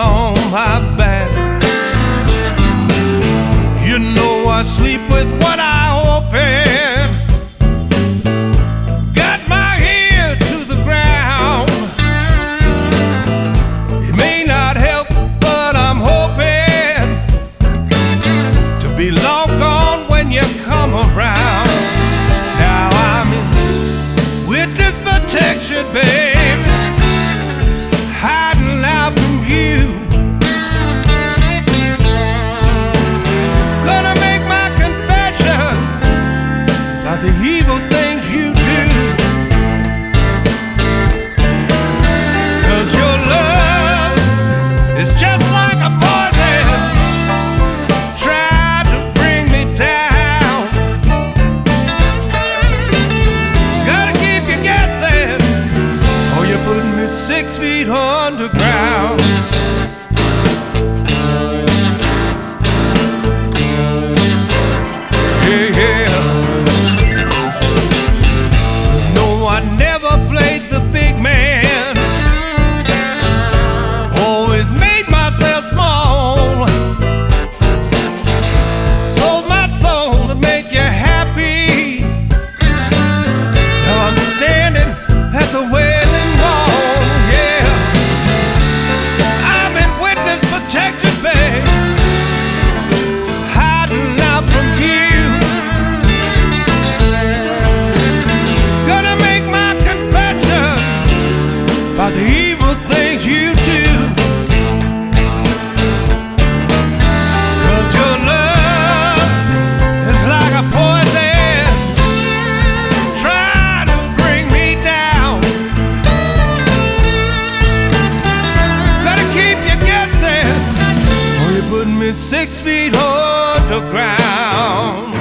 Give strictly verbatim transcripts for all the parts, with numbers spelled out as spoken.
on my back. You know I sleep with one eye open, got my ear to the ground. It may not help, but I'm hoping to be long gone when you come around. Now I'm in witness protection, baby, hiding out from you. Gonna make my confession about the evil things you do. 'Cause your love is just like a poison, tried to bring me down. Gotta keep you guessing, or you're putting me six feet underground. Yeah, yeah. No, I never played the big man, always made myself small, sold my soul to make you happy. Now I'm standing at the wailing wall. Yeah, I'm in witness protection, babe, hiding out from you. Gonna make my confession about the evil things you do. 'Cause your love is like a poison, trying to bring me down. Gotta keep you guessing, or you're putting me six feet underground.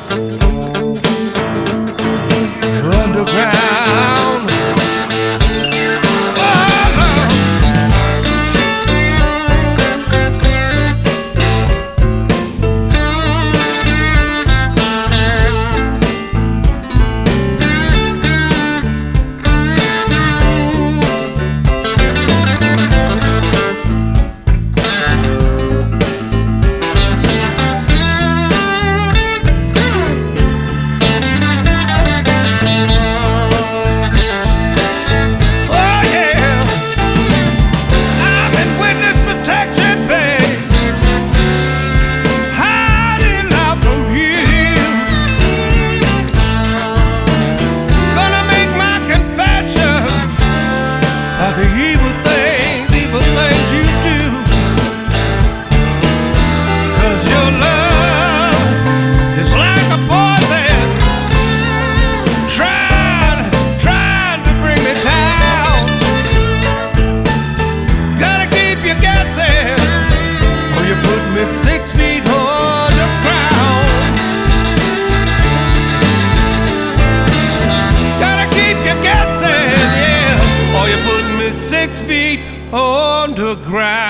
Underground. Oh, Lord. Oh, yeah. I'm in witness protection, babe, hiding out from you. Gonna make my confession of the evil things, evil things you do. 'Cause your love is like a poison, trying, trying to bring me down. Gotta keep you guessing, or you put me six feet underground. Gotta keep you guessing, yeah, or you put me six feet underground.